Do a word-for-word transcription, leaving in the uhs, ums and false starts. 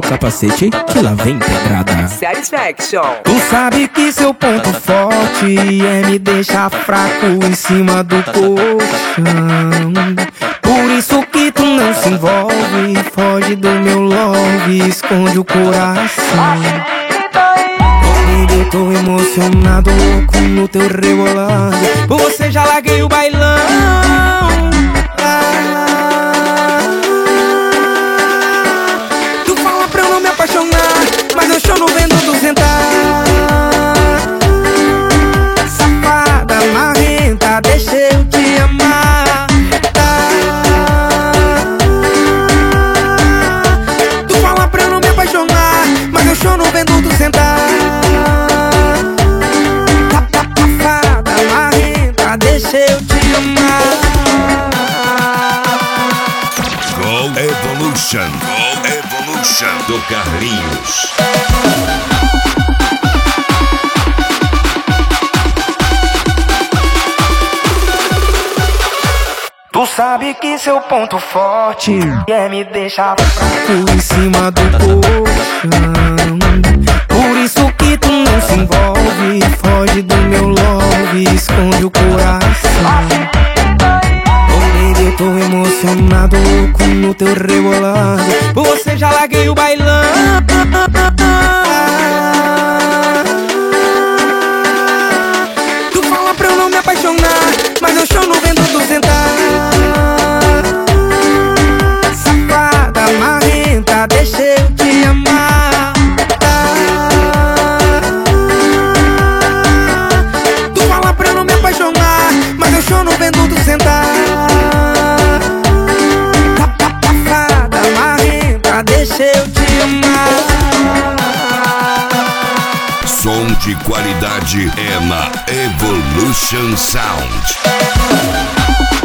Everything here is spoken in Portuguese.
capacete que lá vem pedrada. Satisfaction. Tu sabe que seu ponto forte é me deixar fraco em cima do colchão. Por isso que tu não se envolve, foge do meu love, esconde o coração. Eu tô emocionado, louco no teu rebolado. Por você já larguei o bailão. Ah, tu fala pra eu não me apaixonar, mas eu choro vendo tu sentar. Safada, marrenta, deixa eu te amar. Ah, tu fala pra eu não me apaixonar, mas eu choro vendo tu sentar. Deixa eu te amar. Gold Evolution, Gold Evolution do Carlinhos. Tu sabe que seu ponto forte é me deixar fraco em cima do colchão. Por isso que tu não se envolve, foge do meu love, esconde o coração. Oh baby, eu tô emocionado, louco no teu rebolado. Por você já larguei o bailão. Tu fala pra eu não me apaixonar, mas eu choro vendo tu sentar. Safada, marrenta, deixa eu te amar. Tu fala pra eu não me apaixonar, mas eu choro vendo tu sentar. Safada, marrenta, deixa eu te amar. Som de qualidade é na Evolution Sound.